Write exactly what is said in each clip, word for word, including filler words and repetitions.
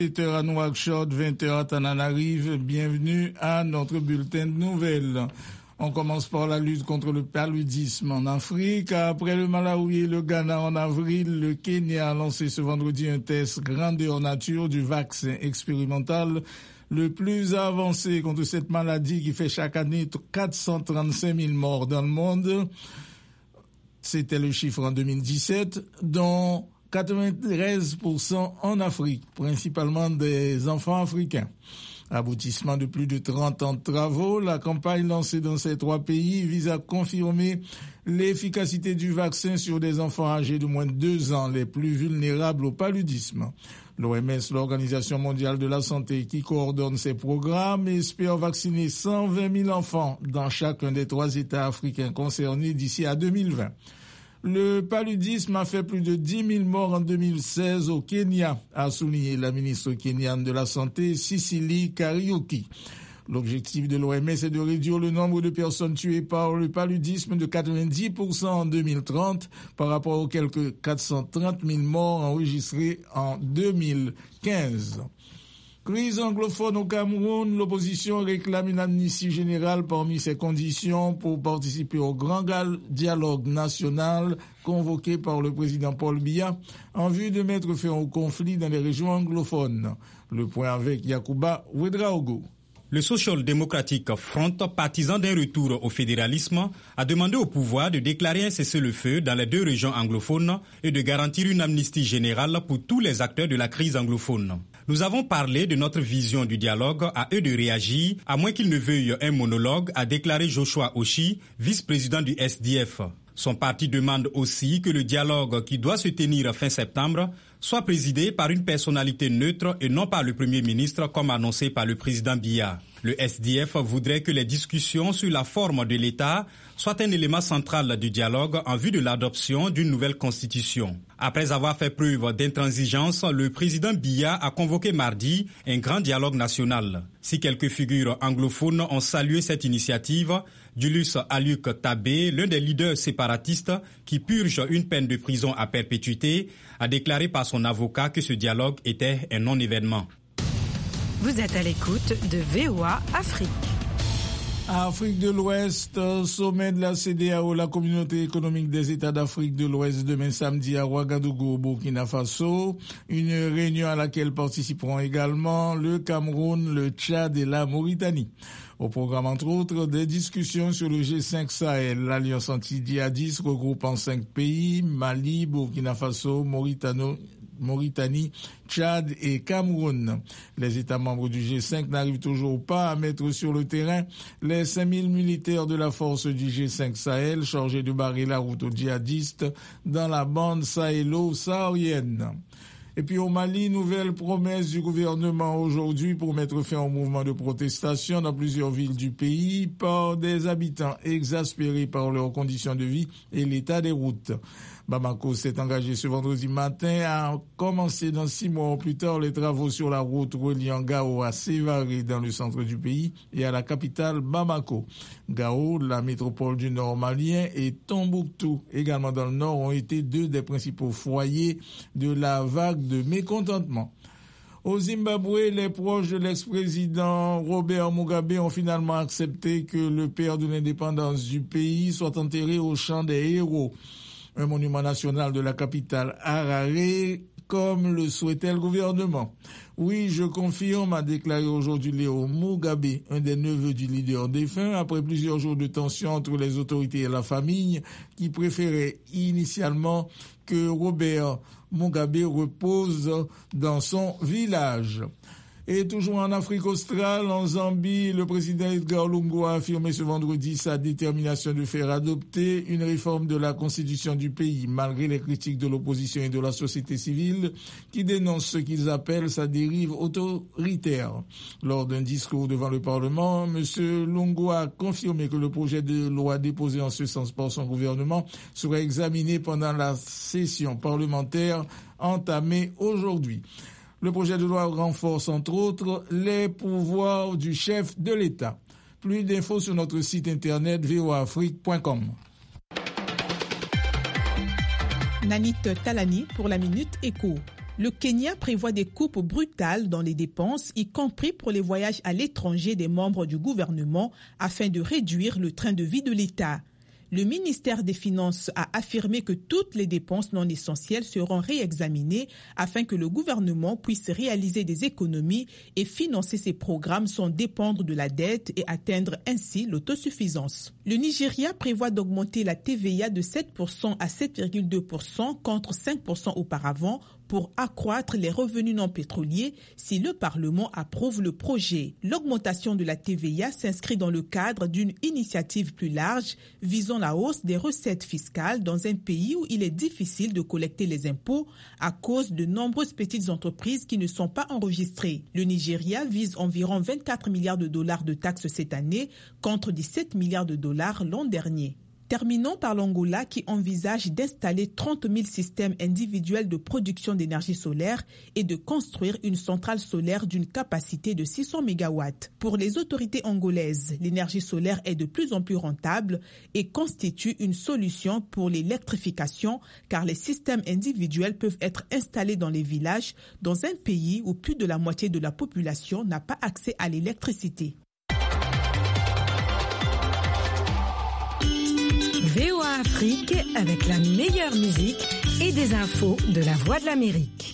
dix-sept heures à Nouakchott, vingt heures à Tananarive. Bienvenue à notre bulletin de nouvelles. On commence par la lutte contre le paludisme en Afrique. Après le Malawi et le Ghana en avril, le Kenya a lancé ce vendredi un test grandeur nature du vaccin expérimental le plus avancé contre cette maladie qui fait chaque année quatre cent trente-cinq mille morts dans le monde. C'était le chiffre en deux mille dix-sept, dont quatre-vingt-treize pour cent en Afrique, principalement des enfants africains. Aboutissement de plus de trente ans de travaux, la campagne lancée dans ces trois pays vise à confirmer l'efficacité du vaccin sur des enfants âgés de moins de deux ans, les plus vulnérables au paludisme. L'O M S, l'Organisation mondiale de la santé, qui coordonne ces programmes, espère vacciner cent vingt mille enfants dans chacun des trois États africains concernés d'ici à deux mille vingt. Le paludisme a fait plus de dix mille morts en deux mille seize au Kenya, a souligné la ministre kenyane de la Santé, Sicily Kariuki. L'objectif de l'O M S est de réduire le nombre de personnes tuées par le paludisme de quatre-vingt-dix pour cent en deux mille trente par rapport aux quelques quatre cent trente mille morts enregistrés en deux mille quinze. Crise anglophone au Cameroun, l'opposition réclame une amnistie générale parmi ses conditions pour participer au grand dialogue national convoqué par le président Paul Biya en vue de mettre fin au conflit dans les régions anglophones. Le point avec Yacouba Ouedraogo. Le Social Democratic Front, partisan d'un retour au fédéralisme, a demandé au pouvoir de déclarer un cessez-le-feu dans les deux régions anglophones et de garantir une amnistie générale pour tous les acteurs de la crise anglophone. Nous avons parlé de notre vision du dialogue, à eux de réagir, à moins qu'ils ne veuillent un monologue, a déclaré Joshua Oshi, vice-président du S D F. Son parti demande aussi que le dialogue qui doit se tenir fin septembre soit présidé par une personnalité neutre et non par le Premier ministre comme annoncé par le président Biya. Le S D F voudrait que les discussions sur la forme de l'État soient un élément central du dialogue en vue de l'adoption d'une nouvelle constitution. Après avoir fait preuve d'intransigeance, le président Biya a convoqué mardi un grand dialogue national. Si quelques figures anglophones ont salué cette initiative, Julius Aluk Tabé, l'un des leaders séparatistes qui purge une peine de prison à perpétuité, a déclaré par son avocat que ce dialogue était un non-événement. Vous êtes à l'écoute de V O A Afrique. Afrique de l'Ouest, sommet de la C E D A O, la communauté économique des États d'Afrique de l'Ouest, demain samedi à Ouagadougou, au Burkina Faso. Une réunion à laquelle participeront également le Cameroun, le Tchad et la Mauritanie. Au programme, entre autres, des discussions sur le G cinq Sahel, l'alliance anti-djihadiste regroupant cinq pays, Mali, Burkina Faso, Mauritanie, Mauritanie, Tchad et Cameroun. Les États membres du G cinq n'arrivent toujours pas à mettre sur le terrain les cinq mille militaires de la force du G cinq Sahel chargés de barrer la route aux djihadistes dans la bande sahélo-saharienne. Et puis au Mali, nouvelle promesse du gouvernement aujourd'hui pour mettre fin au mouvement de protestation dans plusieurs villes du pays par des habitants exaspérés par leurs conditions de vie et l'état des routes. Bamako s'est engagé ce vendredi matin à commencer dans six mois plus tard les travaux sur la route reliant Gao à Sévaré dans le centre du pays et à la capitale Bamako. Gao, la métropole du nord malien, et Tombouctou, également dans le nord, ont été deux des principaux foyers de la vague de mécontentement. Au Zimbabwe, les proches de l'ex-président Robert Mugabe ont finalement accepté que le père de l'indépendance du pays soit enterré au champ des héros, un monument national de la capitale Harare, comme le souhaitait le gouvernement. Oui, je confirme, a déclaré aujourd'hui Léo Mugabe, un des neveux du leader défunt, après plusieurs jours de tension entre les autorités et la famille, qui préférait initialement que Robert Mugabe repose dans son village. Et toujours en Afrique australe, en Zambie, le président Edgar Lungu a affirmé ce vendredi sa détermination de faire adopter une réforme de la constitution du pays, malgré les critiques de l'opposition et de la société civile qui dénoncent ce qu'ils appellent sa dérive autoritaire. Lors d'un discours devant le Parlement, M. Lungu a confirmé que le projet de loi déposé en ce sens par son gouvernement serait examiné pendant la session parlementaire entamée aujourd'hui. Le projet de loi renforce, entre autres, les pouvoirs du chef de l'État. Plus d'infos sur notre site internet v o a afrique point com. Nanit Talani pour la Minute Éco. Le Kenya prévoit des coupes brutales dans les dépenses, y compris pour les voyages à l'étranger des membres du gouvernement, afin de réduire le train de vie de l'État. Le ministère des Finances a affirmé que toutes les dépenses non essentielles seront réexaminées afin que le gouvernement puisse réaliser des économies et financer ses programmes sans dépendre de la dette et atteindre ainsi l'autosuffisance. Le Nigeria prévoit d'augmenter la T V A de sept pour cent à sept virgule deux pour cent contre cinq pour cent auparavant pour accroître les revenus non pétroliers si le Parlement approuve le projet. L'augmentation de la T V A s'inscrit dans le cadre d'une initiative plus large visant la hausse des recettes fiscales dans un pays où il est difficile de collecter les impôts à cause de nombreuses petites entreprises qui ne sont pas enregistrées. Le Nigeria vise environ vingt-quatre milliards de dollars de taxes cette année contre dix-sept milliards de dollars l'an dernier. Terminons par l'Angola qui envisage d'installer trente mille systèmes individuels de production d'énergie solaire et de construire une centrale solaire d'une capacité de six cents mégawatts. Pour les autorités angolaises, l'énergie solaire est de plus en plus rentable et constitue une solution pour l'électrification car les systèmes individuels peuvent être installés dans les villages dans un pays où plus de la moitié de la population n'a pas accès à l'électricité. V O A Afrique avec la meilleure musique et des infos de la Voix de l'Amérique.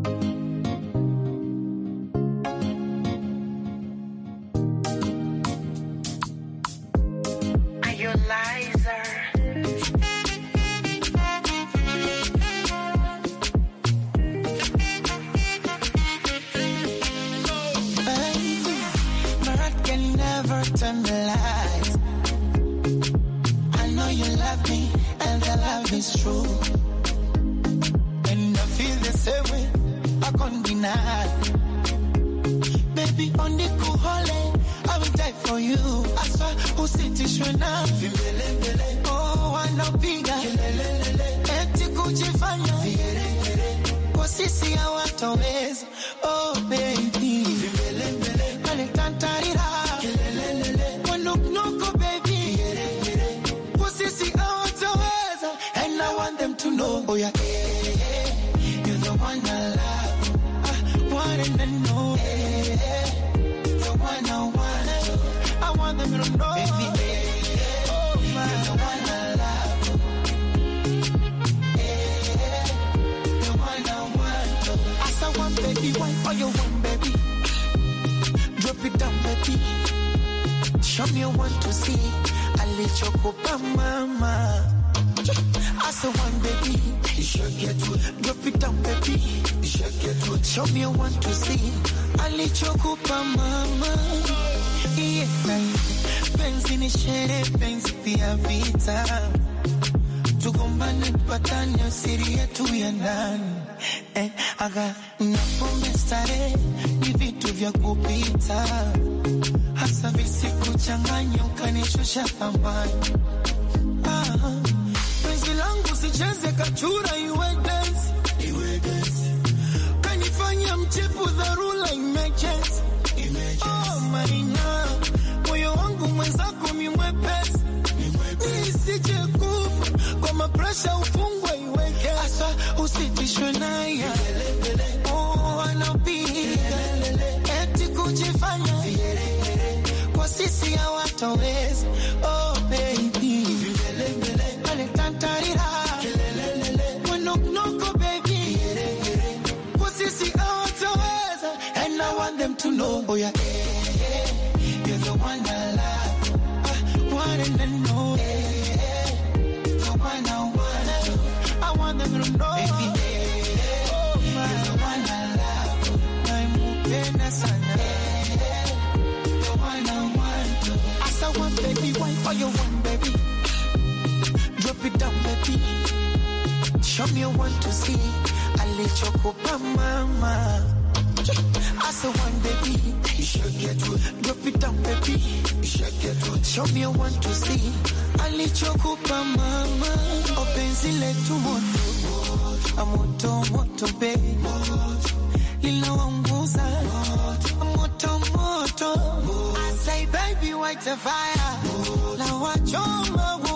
It's true, and I feel the same way. I can't deny, baby. On the cool holiday, I will die for you. I swear, who sit is you now? Oh, I know bigger. Eti kujifanya, kwa sisi hawataweza. Oh, baby, ale kantarira, wanuknuko baby, kwa sisi them to know, oh yeah, hey, hey, you're the one I love, I want them to know, hey, hey, the one I want, I want them to know, baby, hey, hey, oh my, you're the one I love, hey, hey, the one I want, I saw one baby, one for your one baby, drop it down baby, show me you want to see, I let you go by mama. I saw one baby, you should get to it. Drop it down, baby, you should get to it. Show me you want to see. I let you go, mama. Yeah, penzi ni shere, penzi pia vita. Tugombane patani usiri yetu ya ndani. Eh, aga napombe stare, ni vitu vya kupita. Hasa visiku changanya ukanishusha thamani. Ah. Langu sicheze kachura iwe dance, iwe dance. Kanifanya mchepu dharura emergency, emergency. Oh my God, moyo wangu mwenzako mi mwepesi, nisije kufa kwa mapresha ufungwe iweke. Asa usitishwe naye, oh anapiga, eti kujifanya, kwa sisi hawataweza. Oh baby, them to know, oh yeah, hey, hey, you're the one I love, I want them to know, hey, hey, the one I want, I want them to know, baby, hey, hey, oh my, you're the one I love, I'm upenda sana, hey, hey, the one I want, I saw one baby, one for your one baby, drop it down baby, show me you want to see, I let you go by mama. I saw one baby, you should get to it. Drop it down, baby, you should get to it. Show me you want to see. I let you go, mama. Open zile tu moto, amoto moto baby. Lila wanguza, moto moto. I say baby, white fire. La wachoma.